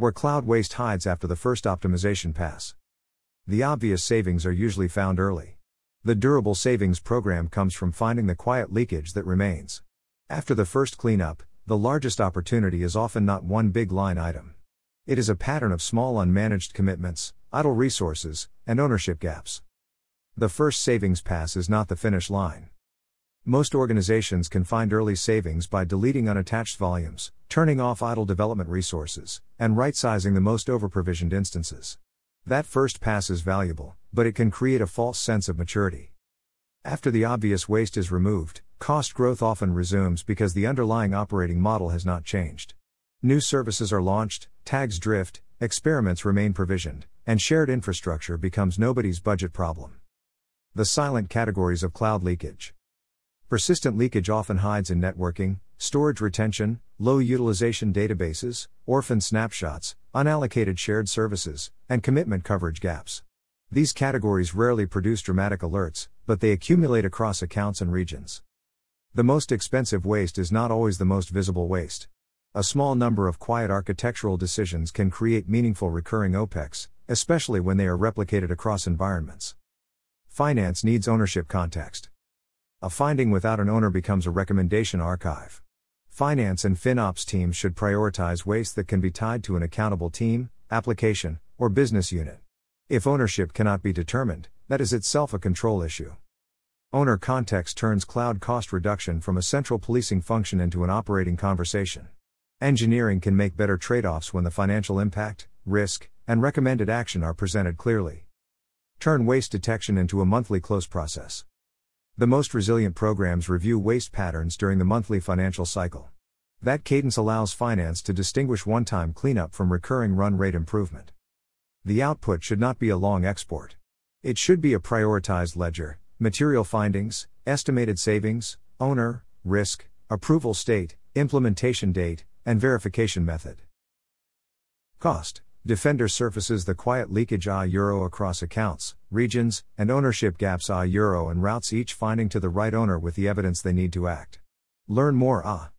Where cloud waste hides after the first optimization pass. The obvious savings are usually found early. The durable savings program comes from finding the quiet leakage that remains. After the first cleanup, the largest opportunity is often not one big line item. It is a pattern of small unmanaged commitments, idle resources, and ownership gaps. The first savings pass is not the finish line. Most organizations can find early savings by deleting unattached volumes, turning off idle development resources, and right-sizing the most over-provisioned instances. That first pass is valuable, but it can create a false sense of maturity. After the obvious waste is removed, cost growth often resumes because the underlying operating model has not changed. New services are launched, tags drift, experiments remain provisioned, and shared infrastructure becomes nobody's budget problem. The silent categories of cloud leakage. Persistent leakage often hides in networking, storage retention, low utilization databases, orphan snapshots, unallocated shared services, and commitment coverage gaps. These categories rarely produce dramatic alerts, but they accumulate across accounts and regions. The most expensive waste is not always the most visible waste. A small number of quiet architectural decisions can create meaningful recurring OPEX, especially when they are replicated across environments. Finance needs ownership context. A finding without an owner becomes a recommendation archive. Finance and FinOps teams should prioritize waste that can be tied to an accountable team, application, or business unit. If ownership cannot be determined, that is itself a control issue. Owner context turns cloud cost reduction from a central policing function into an operating conversation. Engineering can make better trade-offs when the financial impact, risk, and recommended action are presented clearly. Turn waste detection into a monthly close process. The most resilient programs review waste patterns during the monthly financial cycle. That cadence allows finance to distinguish one-time cleanup from recurring run rate improvement. The output should not be a long export. It should be a prioritized ledger, material findings, estimated savings, owner, risk, approval state, implementation date, and verification method. Cost. Defender surfaces the quiet leakage €1 across accounts, regions, and ownership gaps €1 and routes each finding to the right owner with the evidence they need to act. Learn more